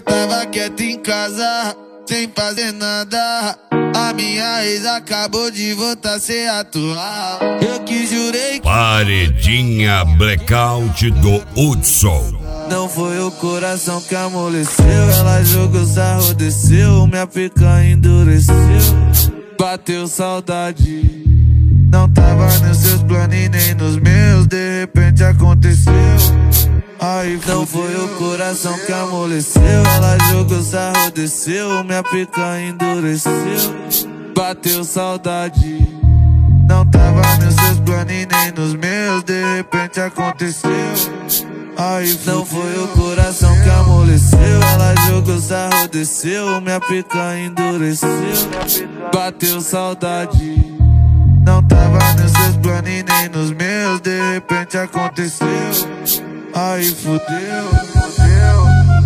Eu tava quieto em casa, sem fazer nada. A minha ex acabou de voltar a ser atual. Eu que jurei que... Paredinha Blackout do Hudson. Não foi o coração que amoleceu. Ela jogou sarro, desceu. Minha picanha endureceu. Bateu saudade. Não tava nos seus planos e nem nos meus. De repente aconteceu. Aí não foi o coração que amoleceu. Ela jogou sarro, desceu. Minha picanha endureceu. Bateu saudade. Não tava nos seus planos e nem nos meus. De repente aconteceu. Aí não foi o coração que amoleceu. Ela jogou sarro, desceu. Minha picanha endureceu. Bateu saudade. Não tava nos seus planos e nem nos meus. De repente aconteceu. Aí fudeu, fudeu.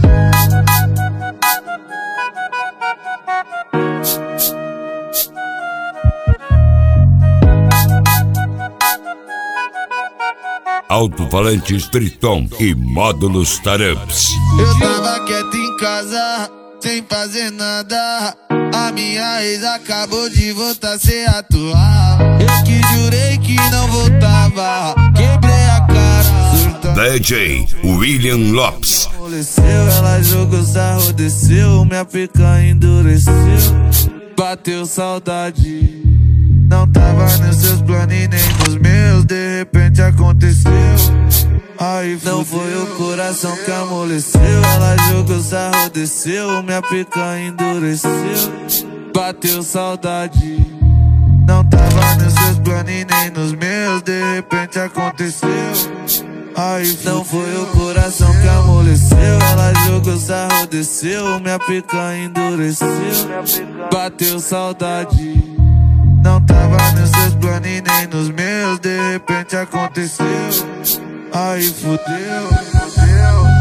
Alto-falantes Triton e módulos Taramps. Eu tava quieto em casa, sem fazer nada. A minha ex acabou de voltar a ser atual. Eu que jurei que não voltava. Quebrei a cara. DJ William Lopes. Ela jogou sarro, desceu. Minha picanha endureceu. Bateu saudade. Não tava nos seus planos e nem nos meus. De repente aconteceu. Aí não foi o coração que amoleceu. Ela jogou sarro, desceu. Minha picanha endureceu. Bateu saudade. Não tava nos seus planos e nem nos meus. De repente aconteceu. Aí não foi o coração que amoleceu. Ela jogou sarro, desceu. Minha picanha endureceu. Bateu saudade. Não tava nos seus planos e nem nos meus. De repente aconteceu. Aí fudeu, fudeu.